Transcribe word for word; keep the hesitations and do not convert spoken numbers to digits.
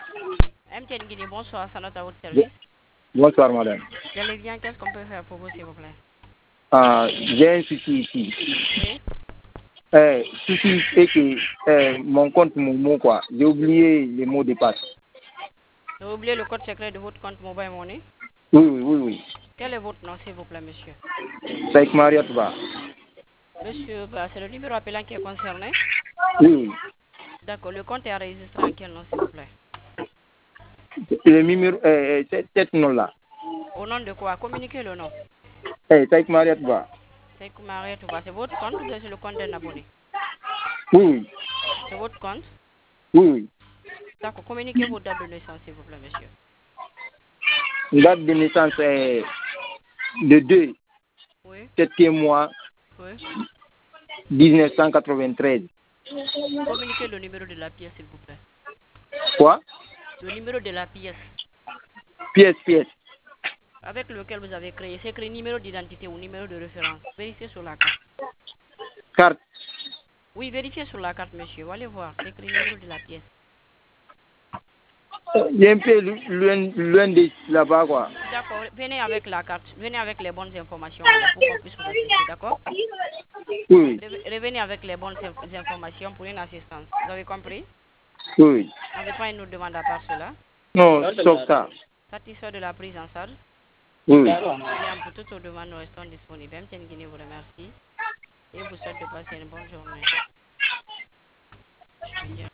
M T N Guinée, bonsoir, ça note à votre service. Bonsoir, madame. Vous allez bien, qu'est-ce qu'on peut faire pour vous, s'il vous plaît? Ah, j'ai un souci ici. Oui. Euh, souci est que euh, mon compte Momo, quoi, j'ai oublié les mots de passe. Vous avez oublié le code secret de votre compte Mobile Money? Oui, oui, oui, oui. Quel est votre nom, s'il vous plaît, monsieur? Saïk Mariat Ba. Monsieur, bah, c'est le numéro appelant qui est concerné? Oui, oui. D'accord, le compte est enregistré en quel nom, s'il vous plaît? Le numéro, euh, euh, cette nom-là. Au nom de quoi? Communiquez le nom. Eh, Saïk Mariat Ba. C'est Koumaré Touba. C'est votre compte ou bien c'est le compte d'un abonné? Oui, oui. C'est votre compte? Oui, oui. D'accord, communiquez vos dates de naissance, s'il vous plaît, monsieur. Date de naissance est le deux, Oui, septième mois, oui. mille neuf cent quatre-vingt-treize. Communiquez le numéro de la pièce, s'il vous plaît. Quoi? Le numéro de la pièce Pièce, pièce. avec lequel vous avez créé. C'est écrit numéro d'identité ou numéro de référence. Vérifiez sur la carte. Carte. Oui, vérifiez sur la carte, monsieur. Allez voir. C'est écrit numéro de la pièce. Il est un peu loin, loin de là-bas, quoi. D'accord. Venez avec la carte. Venez avec les bonnes informations alors pour qu'on puisse vous assister. D'accord? Oui, Revenez avec les bonnes inf- informations pour une assistance. Vous avez compris? oui. Vous n'avez pas une autre demande à part cela? Non, sauf ça. Satisfait de la prise en charge? Oui. Bien, pour toutes vos demandes, nous restons disponibles. M T N Guinée vous remercie et vous souhaite de passer une bonne journée. Je veux dire.